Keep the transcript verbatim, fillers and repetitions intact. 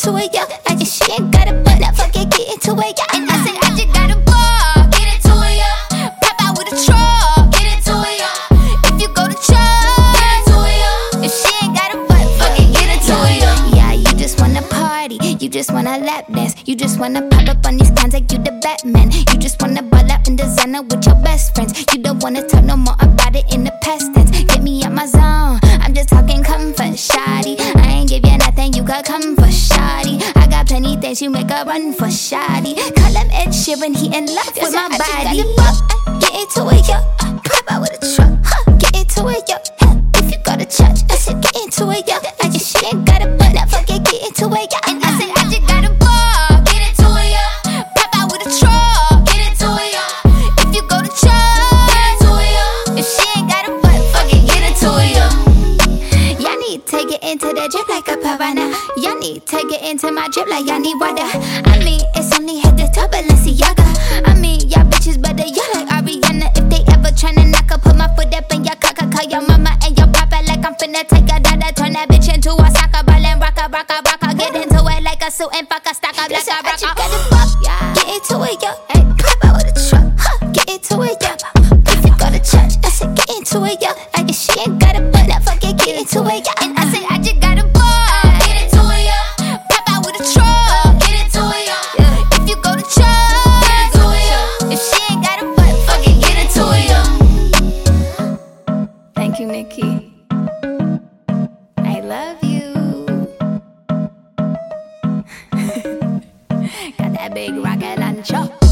into it, yeah. I guess she ain't got a butt, now fuck it, get into it, yeah. And I said, I just got a ball, get into it, yeah. Pop out with a truck, get into it, yeah. If you go to church, get into it, yeah. If she ain't got a butt, fuck it, get into it, yeah. Yeah, you just wanna party, you just wanna lap dance, you just wanna pop up on these cons like you the Batman. You just wanna ball out in designer with your best friends. You don't wanna talk no more about it in the past tense. Get me out my zone, I'm just talking comfort, shoddy. I ain't give you nothing, you could come for shoddy. I got plenty things you make a run for shoddy. Call him Ed Sheeran, he in love with my body. Get into it, yo. Pop out with a truck, huh? Get into it, yo. If you go to church, I said get into it, yo. I guess she ain't got a butt, now fuck it, get into it, yo. And I said I just got a ball, get into it, yo. Pop out with a truck, get into it, yo. If you go to church, get into it, yo. If she ain't got a butt, fuck it, get into it, yo. Y'all need to get into that drip like a piranha. Y'all need to get into my drip like y'all need water. I mean, it's only head to toe, Balenciaga. I mean, y'all bitches better, y'all like Ariana. If they ever tryna knock her, put my foot up in your cocker. Call your mama and your papa like I'm finna take a dada. Turn that bitch into a soccer ball and rock a, rock a, rock a. Get into it like a suit and fuck a stock up like a rock a. Got a fuck, yeah. Get into it, yo. Hey, pop out with a truck, huh? Get into it, yo. If you go to church, I said get into it, yo. I guess she ain't got a butt, now fuck it, get into it, yo. And I said I just got a ball, get into it, yo. Pop out with a truck, get into it, yo. If you go to church, get into it, yo. If she ain't got a butt, fuck it, get into it, yo. Thank you, Nikki. I love you. Got that big rocket launcher.